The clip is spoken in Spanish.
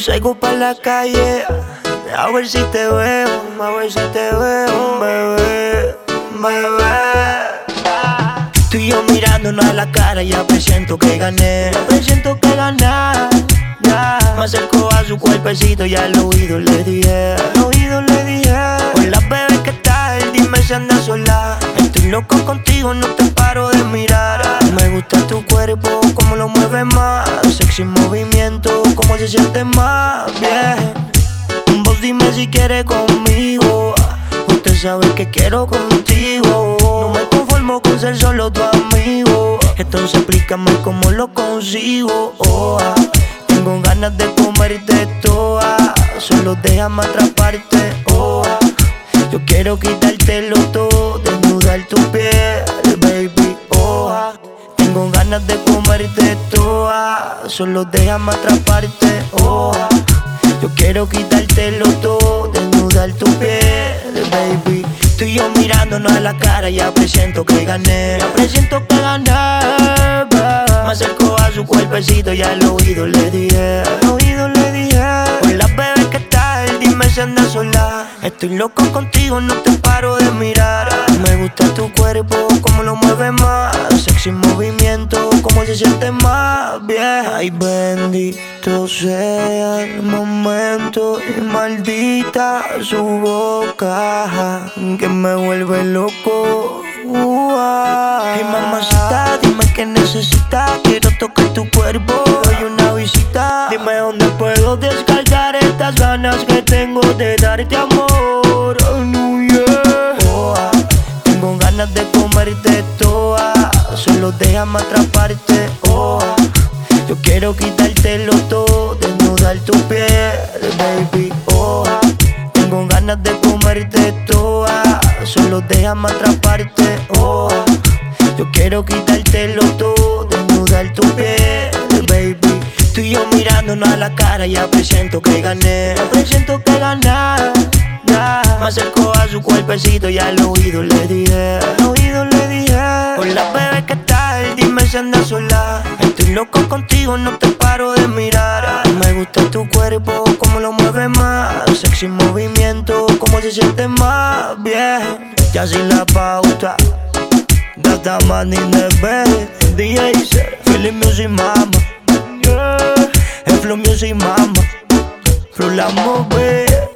salgo pa' la calle a ver si te veo, a ver si te veo, bebé, bebé. Tú y yo mirándonos a la cara, ya presiento que gané, ya presiento que gané. Ya. Me acerco a su cuerpecito y al oído le dije, al oído le dije: hola bebé, ¿qué tal? Dime si andas sola. Estoy loco contigo, no te paro de mirar. Me gusta tu cuerpo, cómo lo mueves más. Sexy movimiento, cómo se siente más bien. Vos dime si quieres conmigo. Usted sabe que quiero contigo. No me conformo con ser solo tu amigo. Entonces explícame cómo lo consigo. Tengo ganas de comerte toda. Solo déjame atraparte. Yo quiero quitártelo todo, desnudar tu piel, baby. Tengo ganas de comerte toda. Solo déjame atraparte. Yo quiero quitártelo todo, desnudar tu piel, baby. Tú y yo mirándonos a la cara, ya presiento que gané, ya presiento que gané, baby. Me acerco a su cuerpecito y al oído le dije, al oído le dije: hola bebé, ¿qué tal? Dime si andas sola. Estoy loco contigo, no te paro de mirar. Me gusta tu cuerpo, cómo lo mueves más. Sexy movimiento, cómo se siente más bien. Ay, bendito sea el momento y maldita su boca que me vuelve loco. Hey mamacita, dime qué necesitas. Quiero tocar tu cuerpo, doy una visita. Dime dónde puedo descargar estas ganas que tengo de darte amor. Oh, no, yeah. Tengo ganas de comerte toda. Solo déjame atraparte. Yo quiero quitártelo todo, desnudar tu piel, baby. Tengo ganas de comerte toda. Solo déjame atraparte. Yo quiero quitártelo todo, desnudar tu piel, baby. Tú y yo mirándonos a la cara, ya presiento que gané, ya presiento que gané. Ya. Me acerco a su cuerpecito y al oído le dije, al oído le dije: hola bebé, ¿qué tal? Dime si andas sola. Estoy loco contigo, no te paro de mirar. Me gusta tu cuerpo, cómo lo mueves más. Sexy movimiento, cómo se siente más bien. Ya sin la pauta, Data Man in the bed, DJ Feeling Music Mama, yeah. El Flow Music Mama, Flow la Move.